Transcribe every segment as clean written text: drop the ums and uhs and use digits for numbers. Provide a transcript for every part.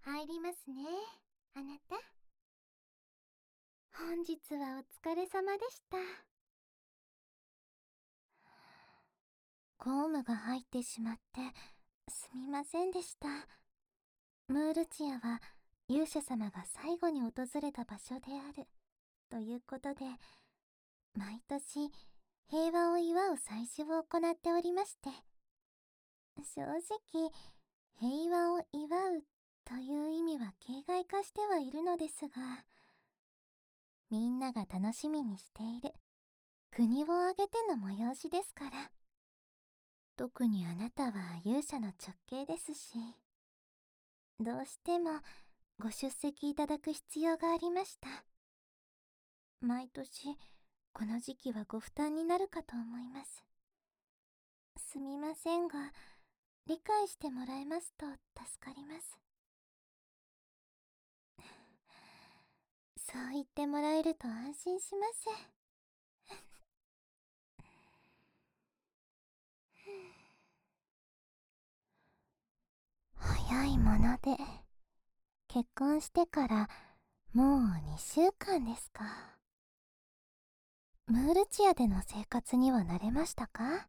入りますね、あなた。本日はお疲れ様でした。公務が入ってしまってすみませんでした。ムールチアは勇者様が最後に訪れた場所であるということで、毎年平和を祝う祭事を行っておりまして、正直平和を祝うという意味は形骸化してはいるのですが、みんなが楽しみにしている国を挙げての催しですから。特にあなたは勇者の直系ですし、どうしてもご出席いただく必要がありました。毎年この時期はご負担になるかと思います。すみませんが、理解してもらえますと助かります。そう言ってもらえると安心します。早いもので、結婚してからもう2週間ですか。ムールチアでの生活には慣れましたか？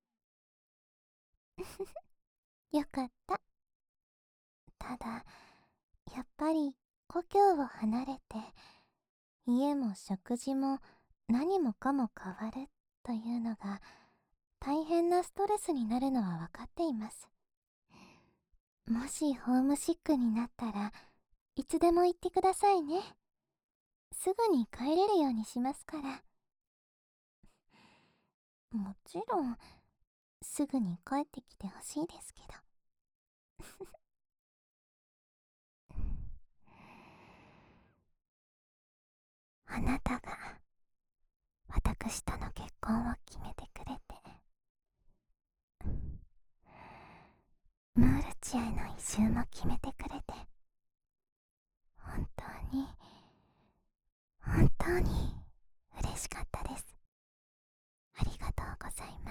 よかった。ただ、やっぱり故郷を離れて、家も食事も何もかも変わるというのが大変なストレスになるのは分かっています。もしホームシックになったらいつでも言ってくださいね。すぐに帰れるようにしますから。もちろんすぐに帰ってきてほしいですけど。あなたが私との結婚を決めてくれて、ムールチアへの移住も決めてくれて、本当に本当に嬉しかったです。ありがとうございます。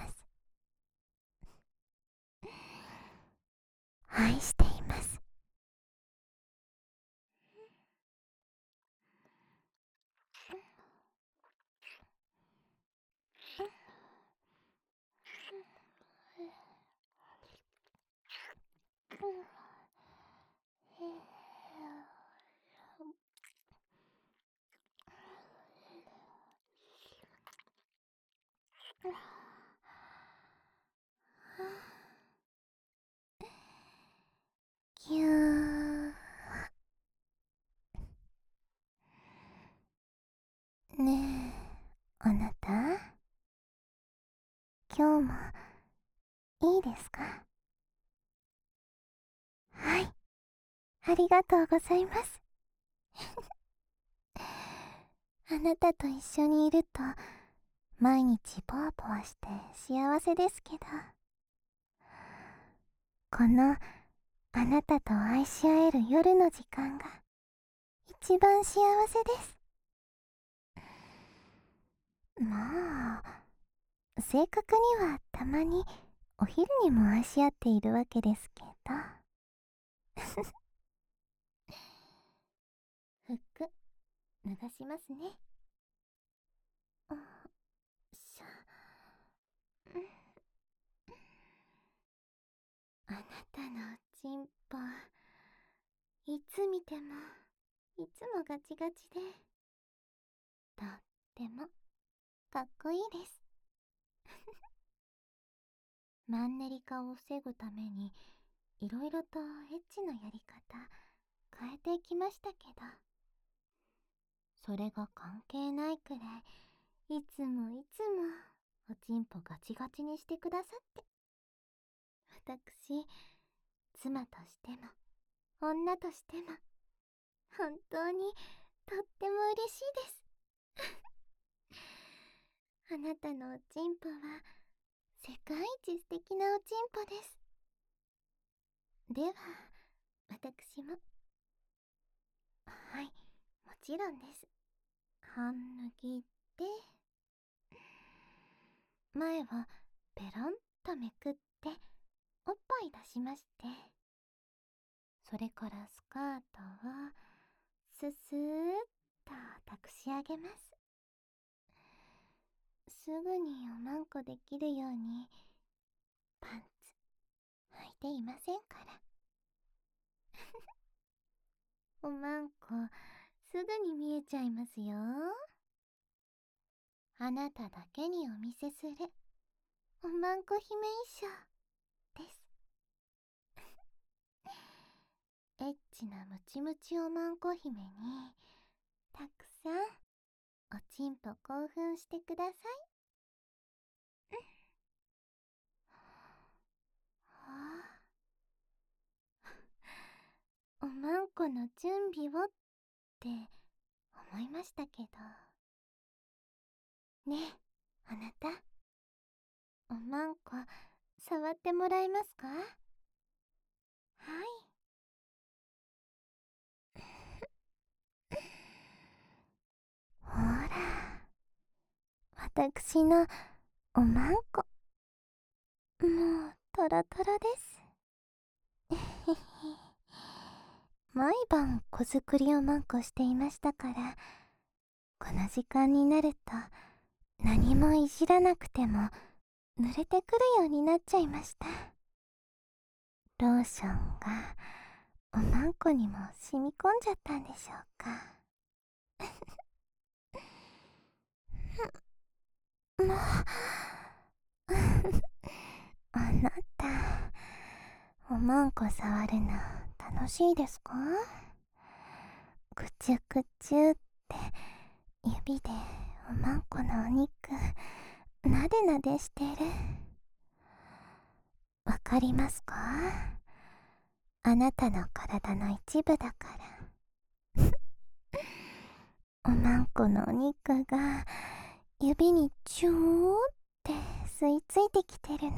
愛しています。ぎゅー。ねえ、あなた、今日もいいですか？はい、ありがとうございます。あなたと一緒にいると毎日ポワポワして幸せですけど、このあなたと愛し合える夜の時間が一番幸せです。まあ、正確にはたまにお昼にも愛し合っているわけですけど。服脱がしますね。よいしょ。あなたのおちんぽ、いつ見てもいつもガチガチで、とってもかっこいいです。マンネリ化を防ぐためにいろいろとエッチなやり方変えていきましたけど、それが関係ないくらいいつもいつもおちんぽガチガチにしてくださって、私、妻としても女としても本当にとっても嬉しいです。あなたのおちんぽは世界一素敵なおちんぽです。では、私も。はい、もちろんです。半脱ぎで、前をペロンとめくっておっぱい出しまして、 それからスカートをススーッと託し上げます。すぐにおまんこできるようにパンツ履いていませんから。おまんこすぐに見えちゃいますよ。あなただけにお見せするおまんこ姫衣装です。エッチなムチムチおまんこ姫にたくさんおちんぽ興奮してください。はあ、おまんこの準備をって思いましたけど。ねえ、あなた、おまんこ触ってもらえますか？はい。ほら、私のおまんこ、もうトロトロです。毎晩子作りおまんこしていましたから、この時間になると何もいじらなくても濡れてくるようになっちゃいました。ローションがおまんこにも染み込んじゃったんでしょうか。もうあなた、おまんこ触るの楽しいですか？くちゅくちゅって指でおまんこのお肉なでなでしてる。わかりますか？あなたの体の一部だから。おまんこのお肉が指にチューって吸い付いてきてるの。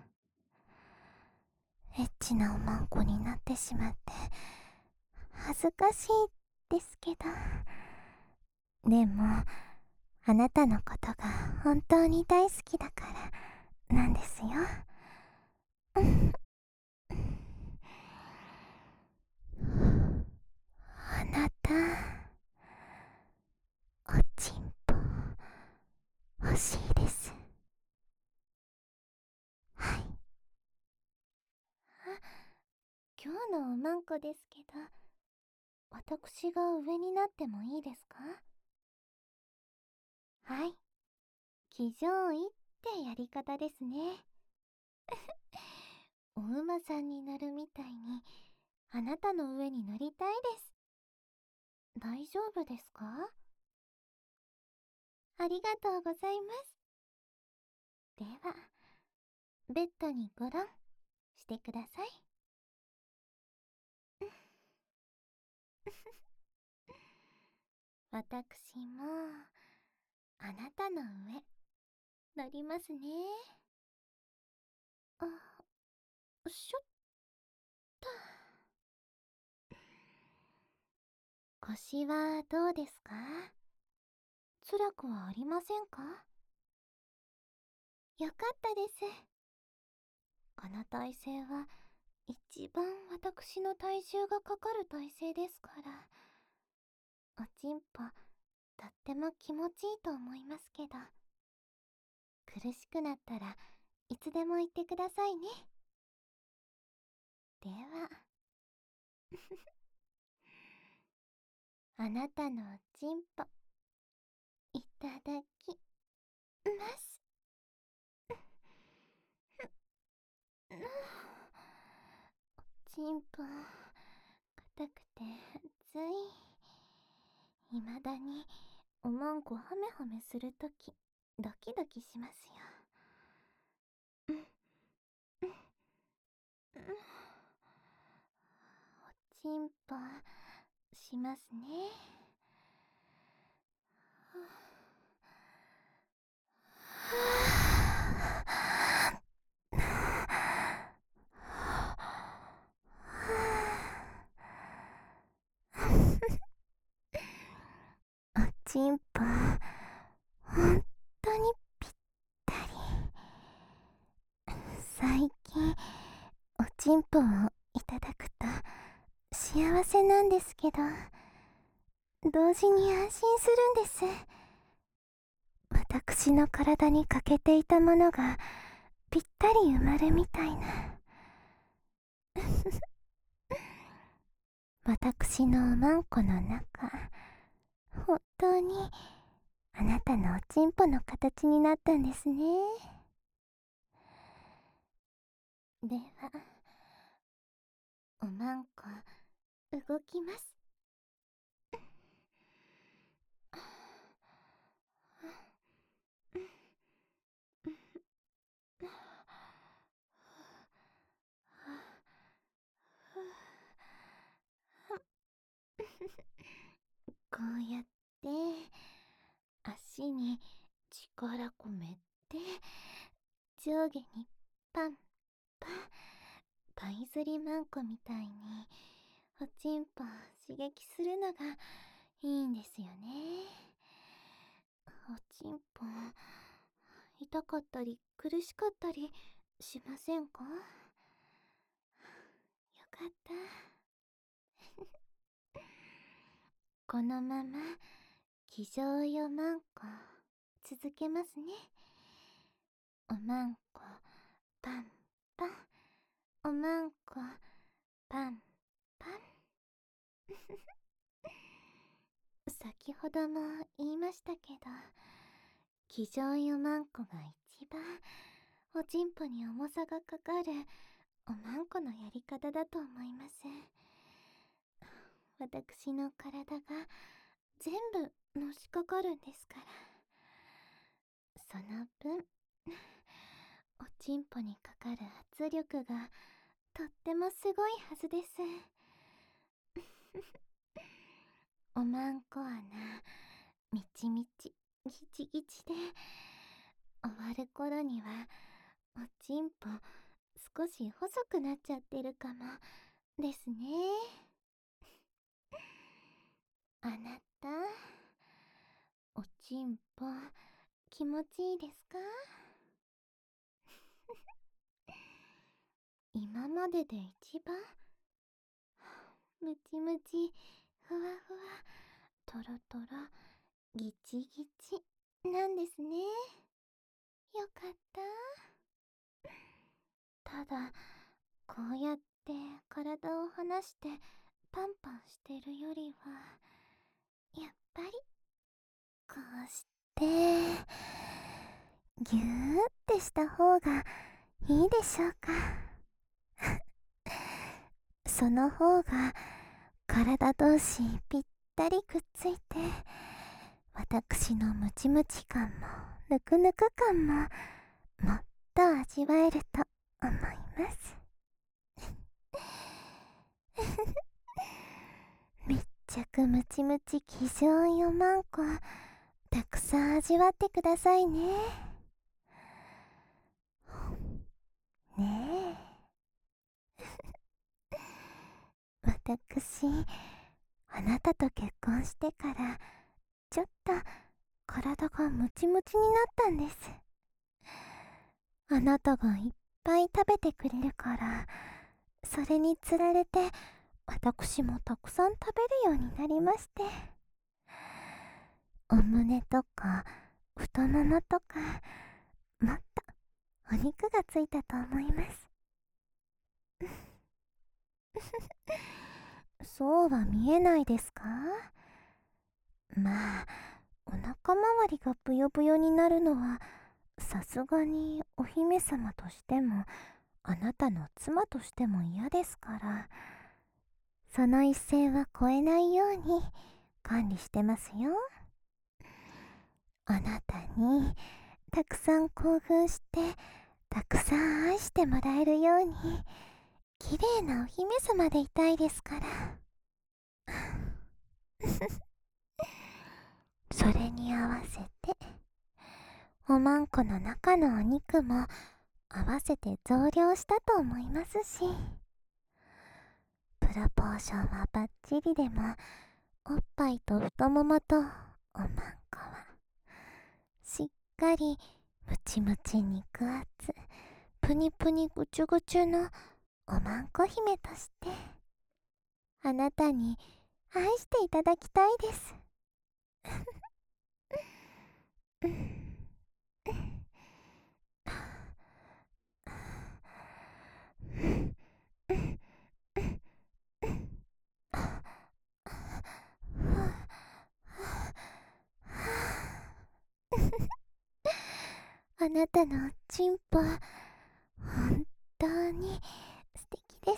エッチなおまんこになってしまって恥ずかしいですけど、でもあなたのことが本当に大好きだからなんですよ。あなた、おちんぽ欲しいです。はい。今日のおまんこですけど、私が上になってもいいですか？はい。騎乗位ってやり方ですね。お馬さんになるみたいにあなたの上に乗りたいです。大丈夫ですか？ありがとうございます。では、ベッドにごろんしてください。私もあなたの上乗りますね。あ、しょっと。腰はどうですか？辛くはありませんか？よかったです。この体勢は一番私の体重がかかる体勢ですから、おちんぽとっても気持ちいいと思いますけど、苦しくなったらいつでも言ってくださいね。ではあなたのおちんぽいただきます。おちんぽ硬くて熱い。未だにおまんこハメハメするときドキドキしますよ。おちんぽしますね。おちんぽほんとにぴったり。最近おちんぽをいただくと幸せなんですけど、同時に安心するんです。私の体に欠けていたものがぴったり埋まるみたいな。私のおまんこの中、本当にあなたのおちんぽの形になったんですね。では、おまんこ動きます。こうやって足に力込めて上下にパンパン、パイズリマンコみたいにおちんぽを刺激するのがいいんですよね。おちんぽ痛かったり苦しかったりしませんか？よかった。このまま騎乗よまんこ続けますね。おまんこパンパン、おまんこパンパン。先ほども言いましたけど、騎乗よまんこが一番おちんぽに重さがかかるおまんこのやり方だと思います。私の体が全部のしかかるんですから。その分おちんぽにかかる圧力がとってもすごいはずです。おまんこ穴みちみちギチギチで、終わる頃にはおちんぽ少し細くなっちゃってるかもですね。あなた、おちんぽ気持ちいいですか？今までで一番ムチムチ、ふわふわ、トロトロ、ギチギチなんですね。よかった。ただ、こうやって体を離してパンパンしてるよりは、やっぱりこうしてぎゅーってした方がいいでしょうか。その方が体同士ぴったりくっついて、私のムチムチ感もぬくぬく感ももっと味わえると思います。めっちゃくムチムチ気象よまんこ、たくさん味わってくださいね。ねえ。私、あなたと結婚してからちょっと体がムチムチになったんです。あなたがいっぱい食べてくれるから、それにつられて私もたくさん食べるようになりまして、お胸とか太ももとかもっとお肉がついたと思います。そうは見えないですか？まあ、お腹周りがブヨブヨになるのはさすがにお姫様としてもあなたの妻としても嫌ですから、その一線は越えないように管理してますよ。あなたにたくさん興奮してたくさん愛してもらえるように綺麗なお姫様でいたいですから。それに合わせておまんこの中のお肉も合わせて増量したと思いますし、プロポーションはバッチリでもおっぱいと太ももとおまんこはしっかりムチムチ肉厚プニプニぐちゅぐちゅのおまんこ姫としてあなたに愛していただきたいです。あなたのチンポ、本当に素敵です。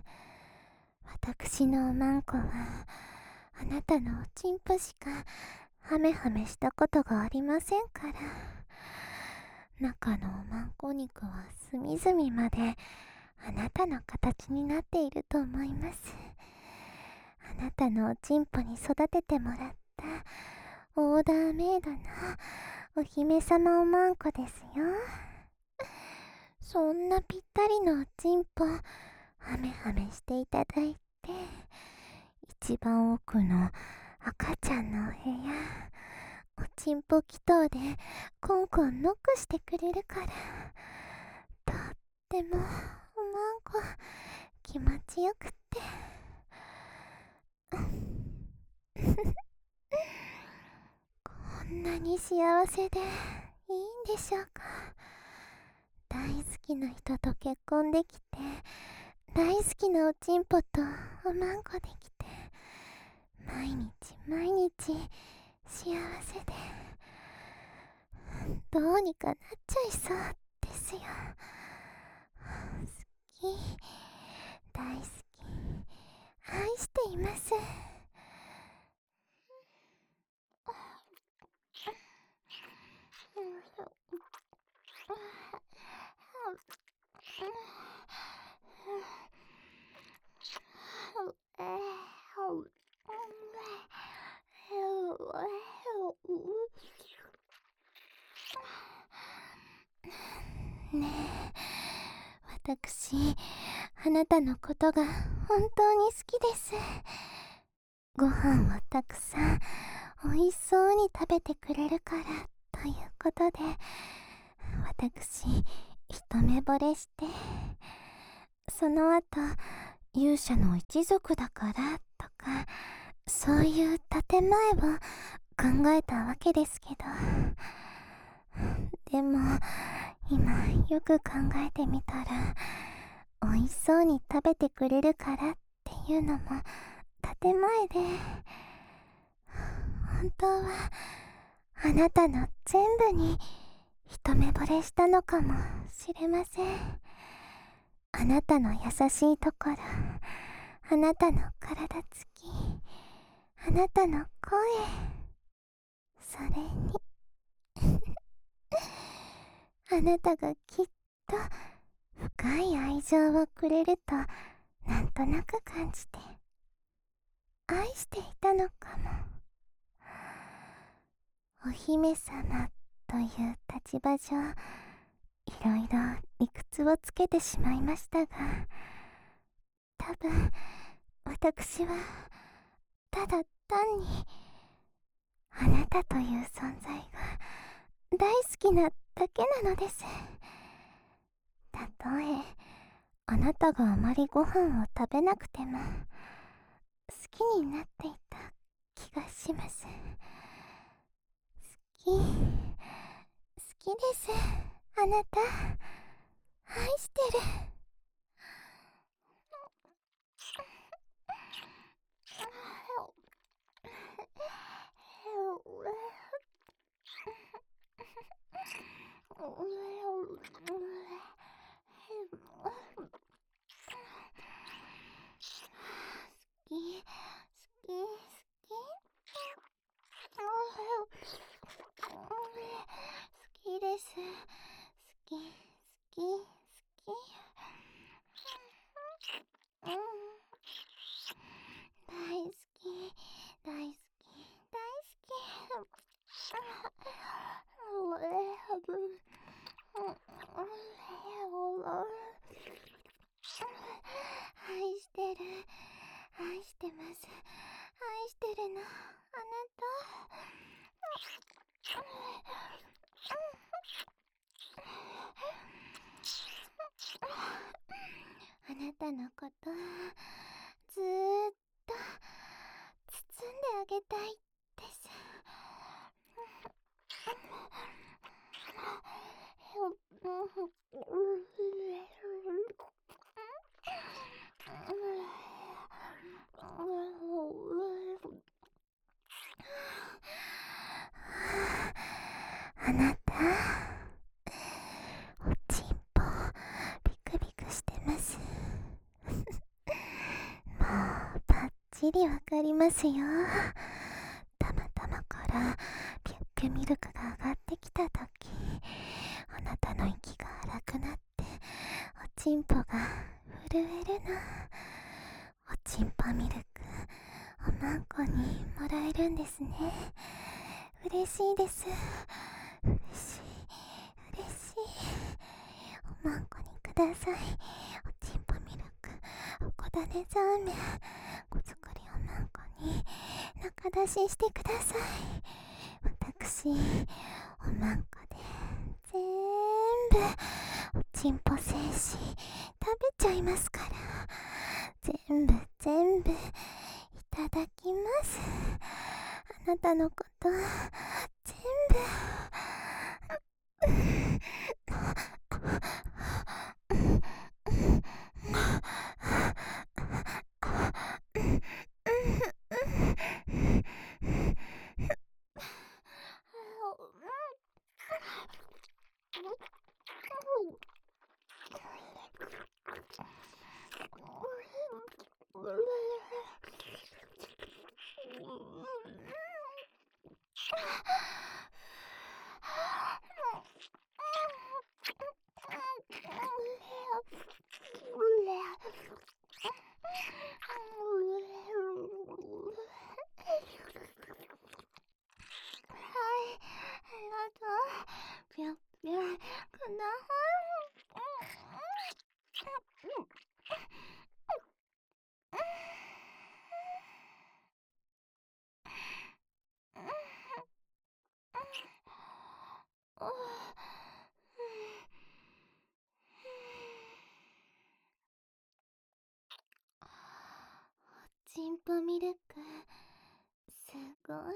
私のおまんこは、あなたのおチンポしかハメハメしたことがありませんから。中のおまんこ肉は隅々まであなたの形になっていると思います。あなたのおちんぽに育ててもらったオーダーメイドのお姫様おまんこですよ。そんなぴったりのおちんぽハメハメしていただいて、一番奥の赤ちゃんのお部屋、おちんぽ祈祷でコンコンノックしてくれるから、とってもおまんこ気持ちよくって。こんなに幸せでいいんでしょうか。大好きな人と結婚できて、大好きなおちんぽとおまんこできて、毎日毎日幸せで、どうにかなっちゃいそうですよ。好き、大好き、愛しています。ねえ、私、あなたのことが本当に好きです。ご飯をたくさん美味しそうに食べてくれるからということで、私、一目惚れして、その後、勇者の一族だからとか、そういう建前を考えたわけですけど、でも今よく考えてみたら、美味しそうに食べてくれるからっていうのも建前で、本当はあなたの全部に一目惚れしたのかもしれません。あなたの優しいところ、あなたの体つき、あなたの声、それにあなたがきっと深い愛情をくれるとなんとなく感じて愛していたのかも。お姫様という立場上、いろいろ理屈をつけてしまいましたが、多分私はただ単にあなたという存在が大好きなだけなのです。たとえあなたがあまりご飯を食べなくても好きになっていた気がします。好きです。あなた愛してる。好き、好きです。好き、好き、好き。うん、大好き、大好き、大好き。愛してる、愛してます。愛してるの、あなた。あなたのことずーっと包んであげたいです。あなた、おちんぽビクビクしてます。もうバッチリわかりますよ。たまたまからピュッピュミルクが上がってきたとき、あなたの息が荒くなっておちんぽが震えるの。おちんぽミルクおまんこにもらえるんですね。嬉しいです。嬉しい嬉しい。おまんこにください。おちんぽミルクおこだねザーメン子作りおまんこに中出ししてください。私おまんこで全部おちんぽ精子食べちゃいますから。全部いただきます。あなたのこと全部ぴょっぴょんください。ちんぽミルクすごい。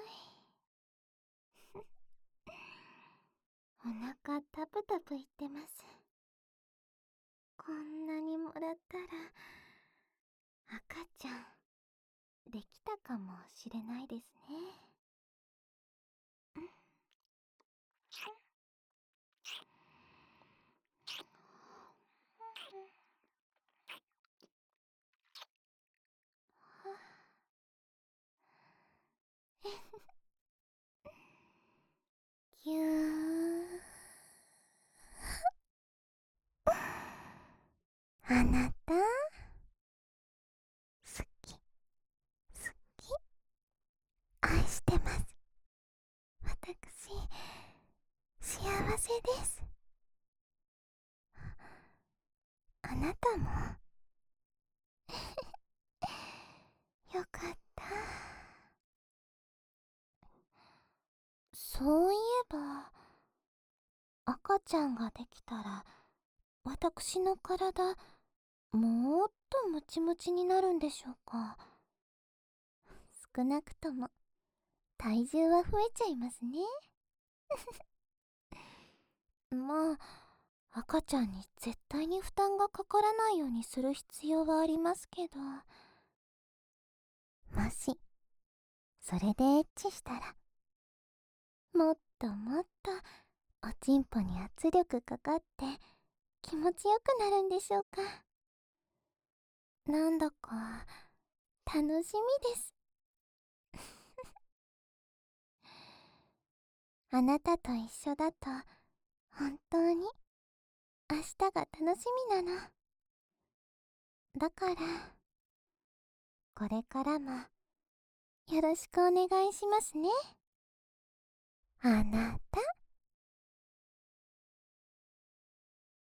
お腹タプタプいってます。こんなにもらったら赤ちゃんできたかもしれないですね。ぎゅー。あなた好き好き愛してます。私幸せです。あなたもよかった。そういえば赤ちゃんができたら私の体もっとムチムチになるんでしょうか。少なくとも体重は増えちゃいますね。まあ赤ちゃんに絶対に負担がかからないようにする必要はありますけど、もしそれでエッチしたらもっともっとおちんぽに圧力かかって気持ちよくなるんでしょうか。なんだか楽しみです。あなたと一緒だと本当に明日が楽しみなの。だからこれからもよろしくお願いしますね。あなた。